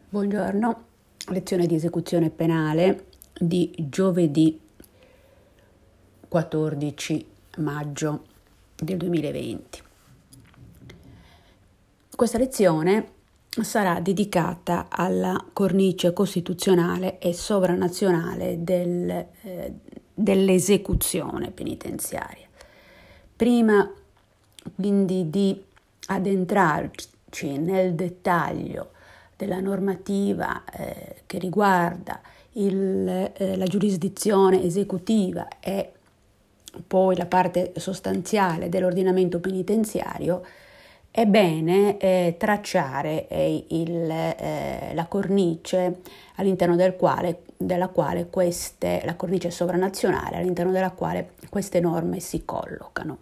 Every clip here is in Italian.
Buongiorno, lezione di esecuzione penale di giovedì 14 maggio del 2020. Questa lezione sarà dedicata alla cornice costituzionale e sovranazionale dell'esecuzione penitenziaria. Prima quindi di addentrarci nel dettaglio della normativa che riguarda la giurisdizione esecutiva e poi la parte sostanziale dell'ordinamento penitenziario, è bene tracciare la cornice all'interno della quale la cornice sovranazionale all'interno della quale queste norme si collocano.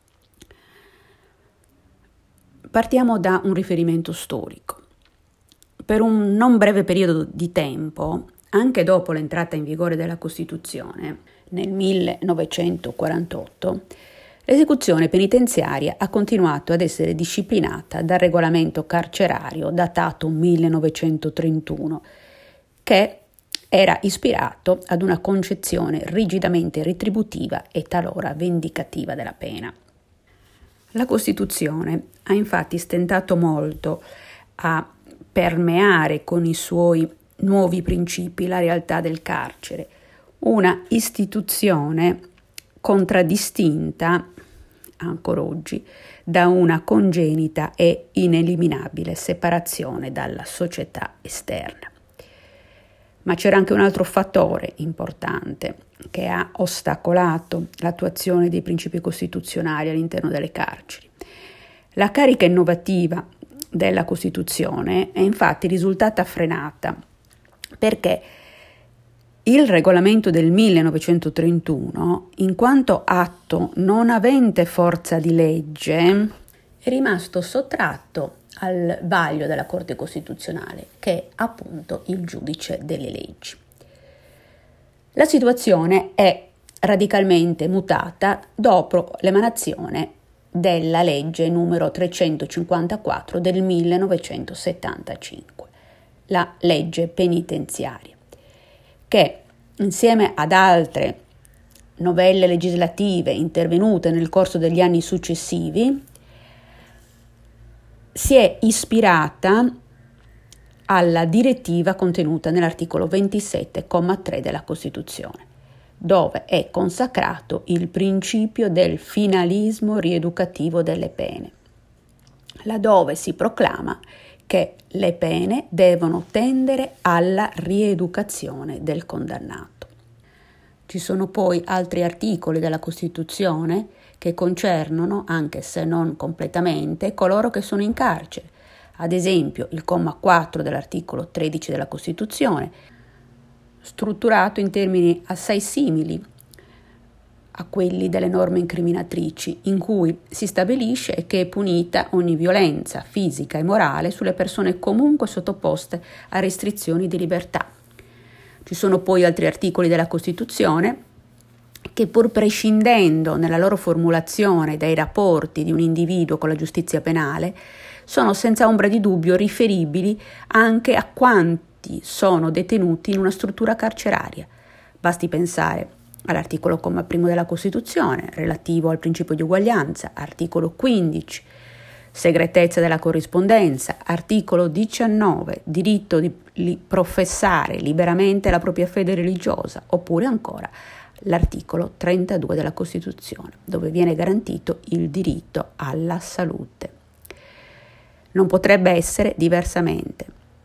Partiamo da un riferimento storico. Per un non breve periodo di tempo, anche dopo l'entrata in vigore della Costituzione, nel 1948, l'esecuzione penitenziaria ha continuato ad essere disciplinata dal regolamento carcerario datato 1931, che era ispirato ad una concezione rigidamente retributiva e talora vendicativa della pena. La Costituzione ha infatti stentato molto a permeare con i suoi nuovi principi la realtà del carcere, una istituzione contraddistinta, ancora oggi, da una congenita e ineliminabile separazione dalla società esterna. Ma c'era anche un altro fattore importante che ha ostacolato l'attuazione dei principi costituzionali all'interno delle carceri. La carica innovativa della Costituzione è infatti risultata frenata perché il regolamento del 1931, in quanto atto non avente forza di legge, è rimasto sottratto al vaglio della Corte Costituzionale, che è appunto il giudice delle leggi. La situazione è radicalmente mutata dopo l'emanazione della legge numero 354 del 1975, la legge penitenziaria, che insieme ad altre novelle legislative intervenute nel corso degli anni successivi si è ispirata alla direttiva contenuta nell'articolo 27,3 della Costituzione, dove è consacrato il principio del finalismo rieducativo delle pene, laddove si proclama che le pene devono tendere alla rieducazione del condannato. Ci sono poi altri articoli della Costituzione che concernono, anche se non completamente, coloro che sono in carcere. Ad esempio, il comma 4 dell'articolo 13 della Costituzione, strutturato in termini assai simili a quelli delle norme incriminatrici, in cui si stabilisce che è punita ogni violenza fisica e morale sulle persone comunque sottoposte a restrizioni di libertà. Ci sono poi altri articoli della Costituzione che, pur prescindendo nella loro formulazione dai rapporti di un individuo con la giustizia penale, sono senza ombra di dubbio riferibili anche a quanti sono detenuti in una struttura carceraria. Basti pensare all'articolo comma primo della Costituzione, relativo al principio di uguaglianza, articolo 15, segretezza della corrispondenza, articolo 19, diritto di professare liberamente la propria fede religiosa, oppure ancora l'articolo 32 della Costituzione, dove viene garantito il diritto alla salute. Non potrebbe essere diversamente,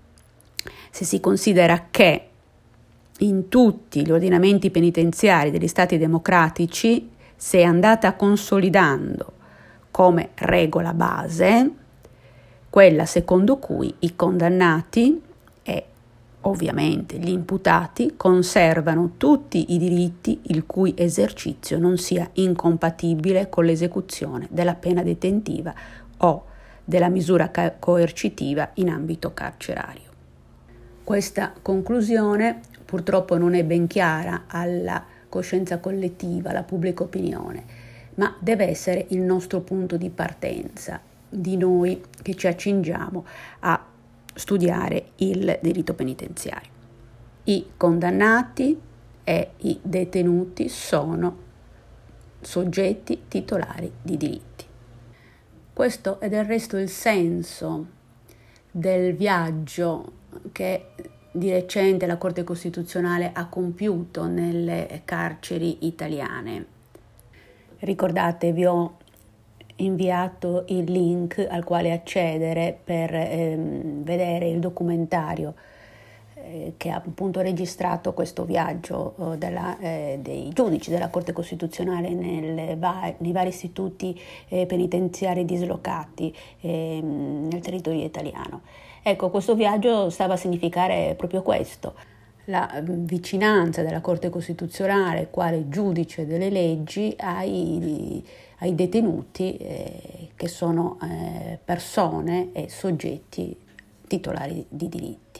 se si considera che in tutti gli ordinamenti penitenziari degli Stati democratici si è andata consolidando come regola base quella secondo cui i condannati e ovviamente gli imputati conservano tutti i diritti il cui esercizio non sia incompatibile con l'esecuzione della pena detentiva o della misura coercitiva in ambito carcerario. Questa conclusione purtroppo non è ben chiara alla coscienza collettiva, alla pubblica opinione, ma deve essere il nostro punto di partenza di noi che ci accingiamo a studiare il diritto penitenziario. I condannati e i detenuti sono soggetti titolari di diritti. Questo è del resto il senso del viaggio che di recente la Corte Costituzionale ha compiuto nelle carceri italiane. Ricordate, vi ho inviato il link al quale accedere per vedere il documentario che ha appunto registrato questo viaggio dei giudici della Corte Costituzionale nei vari istituti penitenziari dislocati nel territorio italiano. Ecco, questo viaggio stava a significare proprio questo: la vicinanza della Corte Costituzionale quale giudice delle leggi ai detenuti che sono persone e soggetti titolari di diritti,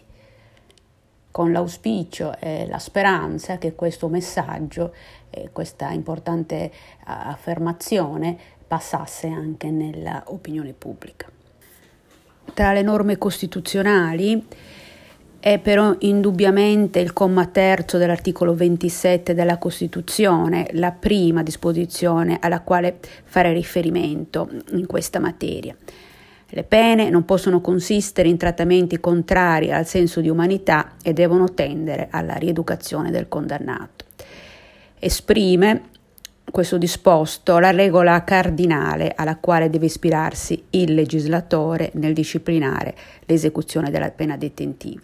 con l'auspicio e la speranza che questo messaggio, questa importante affermazione passasse anche nella opinione pubblica. Tra le norme costituzionali è però indubbiamente il comma 3 dell'articolo 27 della Costituzione la prima disposizione alla quale fare riferimento in questa materia. Le pene non possono consistere in trattamenti contrari al senso di umanità e devono tendere alla rieducazione del condannato. Esprime questo disposto la regola cardinale alla quale deve ispirarsi il legislatore nel disciplinare l'esecuzione della pena detentiva.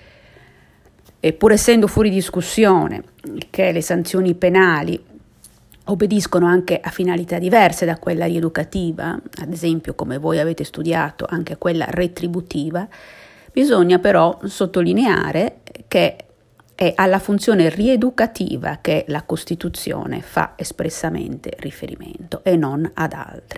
E pur essendo fuori discussione che le sanzioni penali obbediscono anche a finalità diverse da quella rieducativa, ad esempio, come voi avete studiato, anche a quella retributiva, bisogna però sottolineare che è alla funzione rieducativa che la Costituzione fa espressamente riferimento e non ad altre.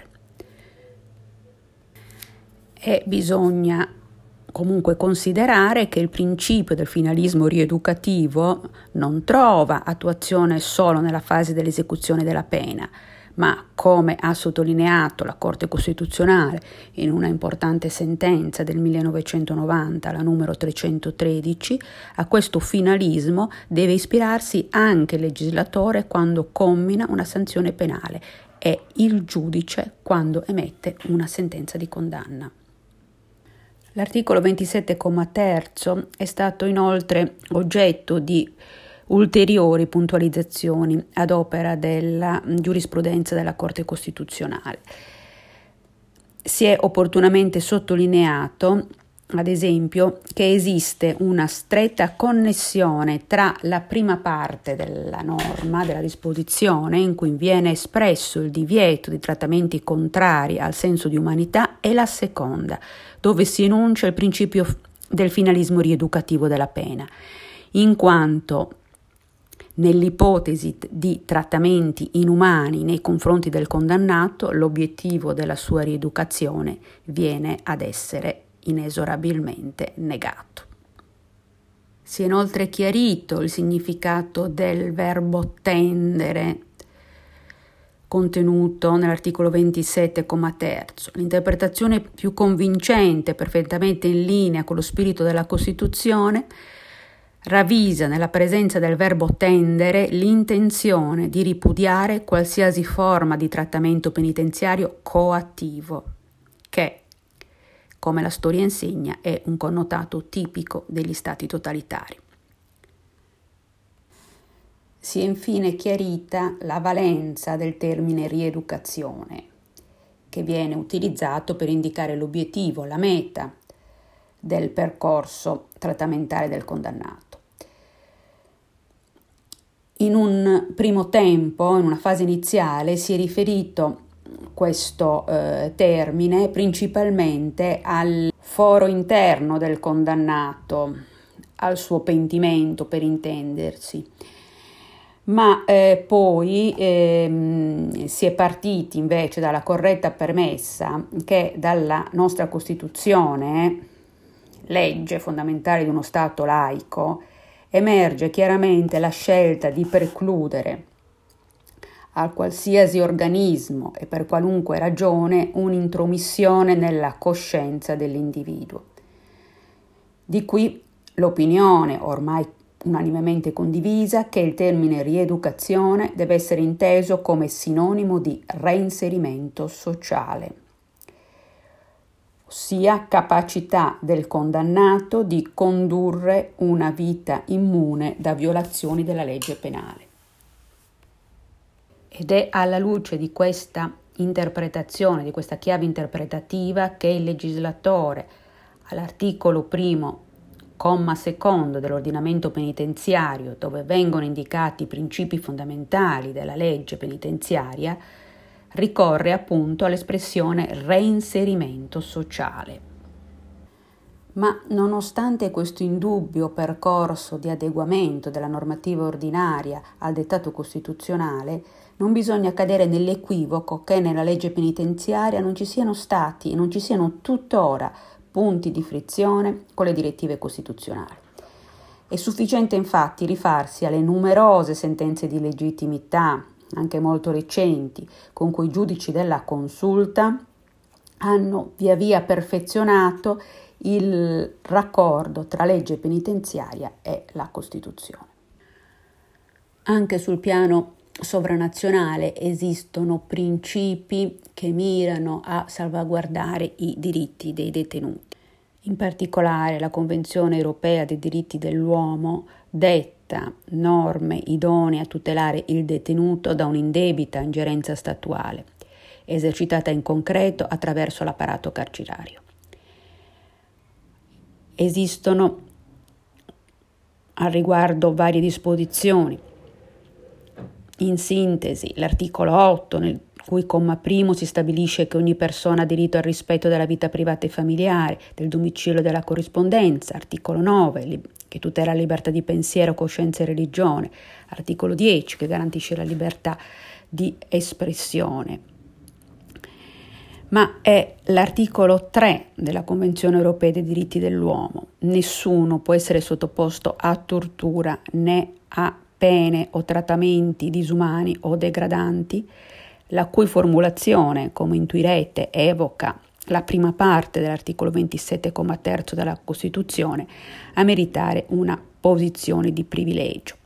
E bisogna comunque considerare che il principio del finalismo rieducativo non trova attuazione solo nella fase dell'esecuzione della pena, ma, come ha sottolineato la Corte Costituzionale in una importante sentenza del 1990, la numero 313, a questo finalismo deve ispirarsi anche il legislatore quando commina una sanzione penale e il giudice quando emette una sentenza di condanna. L'articolo 27,3 è stato inoltre oggetto di ulteriori puntualizzazioni ad opera della giurisprudenza della Corte Costituzionale. Si è opportunamente sottolineato, ad esempio, che esiste una stretta connessione tra la prima parte della norma, della disposizione, in cui viene espresso il divieto di trattamenti contrari al senso di umanità, e la seconda, dove si enuncia il principio del finalismo rieducativo della pena, in quanto nell'ipotesi di trattamenti inumani nei confronti del condannato, l'obiettivo della sua rieducazione viene ad essere inesorabilmente negato. Si è inoltre chiarito il significato del verbo tendere contenuto nell'articolo 27,3. L'interpretazione più convincente, perfettamente in linea con lo spirito della Costituzione, ravvisa nella presenza del verbo tendere l'intenzione di ripudiare qualsiasi forma di trattamento penitenziario coattivo, che, come la storia insegna, è un connotato tipico degli stati totalitari. Si è infine chiarita la valenza del termine rieducazione, che viene utilizzato per indicare l'obiettivo, la meta del percorso trattamentale del condannato. In un primo tempo, in una fase iniziale, si è riferito questo termine principalmente al foro interno del condannato, al suo pentimento, per intendersi. Ma poi si è partiti invece dalla corretta premessa che dalla nostra Costituzione, legge fondamentale di uno Stato laico, emerge chiaramente la scelta di precludere a qualsiasi organismo e per qualunque ragione un'intromissione nella coscienza dell'individuo. Di qui l'opinione ormai unanimemente condivisa che il termine rieducazione deve essere inteso come sinonimo di reinserimento sociale, ossia capacità del condannato di condurre una vita immune da violazioni della legge penale. Ed è alla luce di questa interpretazione, di questa chiave interpretativa, che il legislatore all'articolo 1, comma secondo dell'ordinamento penitenziario, dove vengono indicati i principi fondamentali della legge penitenziaria, ricorre appunto all'espressione reinserimento sociale. Ma nonostante questo indubbio percorso di adeguamento della normativa ordinaria al dettato costituzionale, non bisogna cadere nell'equivoco che nella legge penitenziaria non ci siano stati e non ci siano tuttora punti di frizione con le direttive costituzionali. È sufficiente infatti rifarsi alle numerose sentenze di legittimità, anche molto recenti, con cui i giudici della Consulta hanno via via perfezionato il raccordo tra legge penitenziaria e la Costituzione. Anche sul piano sovranazionale esistono principi che mirano a salvaguardare i diritti dei detenuti. In particolare la Convenzione europea dei diritti dell'uomo detta norme idonee a tutelare il detenuto da un'indebita ingerenza statuale, esercitata in concreto attraverso l'apparato carcerario. Esistono al riguardo varie disposizioni. In sintesi, l'articolo 8, nel cui comma primo si stabilisce che ogni persona ha diritto al rispetto della vita privata e familiare, del domicilio e della corrispondenza. Articolo 9, che tutela la libertà di pensiero, coscienza e religione. Articolo 10, che garantisce la libertà di espressione. Ma è l'articolo 3 della Convenzione europea dei diritti dell'uomo. Nessuno può essere sottoposto a tortura né a pene o trattamenti disumani o degradanti, la cui formulazione, come intuirete, evoca la prima parte dell'articolo 27, comma terzo della Costituzione, a meritare una posizione di privilegio.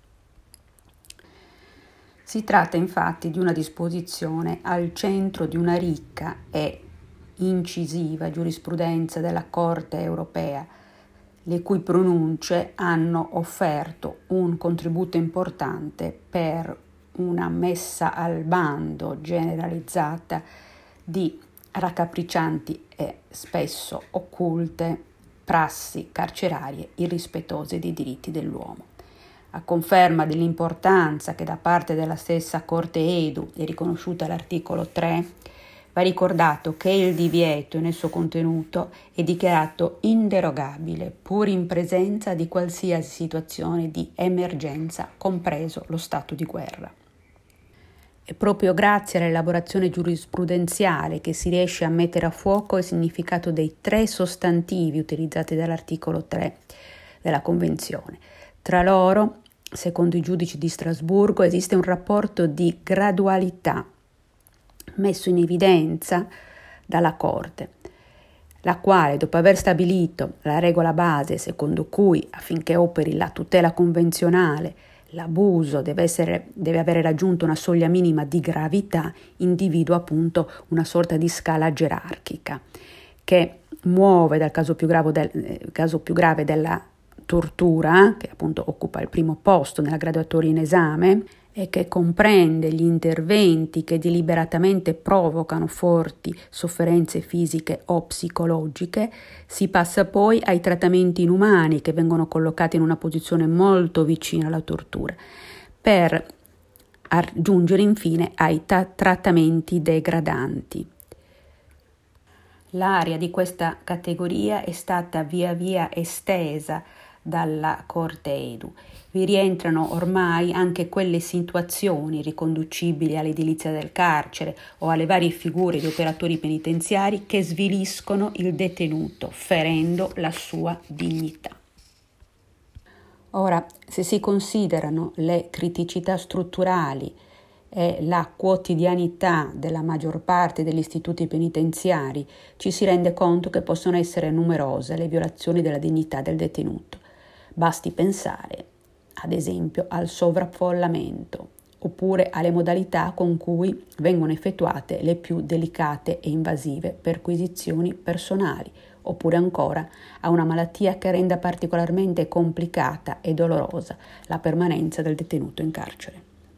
Si tratta infatti di una disposizione al centro di una ricca e incisiva giurisprudenza della Corte europea, le cui pronunce hanno offerto un contributo importante per una messa al bando generalizzata di raccapriccianti e spesso occulte prassi carcerarie irrispettose dei diritti dell'uomo. A conferma dell'importanza che da parte della stessa Corte EDU è riconosciuta all'articolo 3, va ricordato che il divieto in esso contenuto è dichiarato inderogabile pur in presenza di qualsiasi situazione di emergenza, compreso lo stato di guerra. È proprio grazie all'elaborazione giurisprudenziale che si riesce a mettere a fuoco il significato dei 3 sostantivi utilizzati dall'articolo 3 della Convenzione. Tra loro, secondo i giudici di Strasburgo, esiste un rapporto di gradualità messo in evidenza dalla Corte, la quale, dopo aver stabilito la regola base secondo cui, affinché operi la tutela convenzionale, l'abuso deve avere raggiunto una soglia minima di gravità, individua appunto una sorta di scala gerarchica che muove dal caso più grave della tortura, che appunto occupa il primo posto nella graduatoria in esame, e che comprende gli interventi che deliberatamente provocano forti sofferenze fisiche o psicologiche. Si passa poi ai trattamenti inumani, che vengono collocati in una posizione molto vicina alla tortura, per giungere infine ai trattamenti degradanti. L'area di questa categoria è stata via via estesa dalla Corte EDU. Vi rientrano ormai anche quelle situazioni riconducibili all'edilizia del carcere o alle varie figure di operatori penitenziari che sviliscono il detenuto, ferendo la sua dignità. Ora, se si considerano le criticità strutturali e la quotidianità della maggior parte degli istituti penitenziari, ci si rende conto che possono essere numerose le violazioni della dignità del detenuto. Basti pensare, ad esempio, al sovraffollamento, oppure alle modalità con cui vengono effettuate le più delicate e invasive perquisizioni personali, oppure ancora a una malattia che renda particolarmente complicata e dolorosa la permanenza del detenuto in carcere.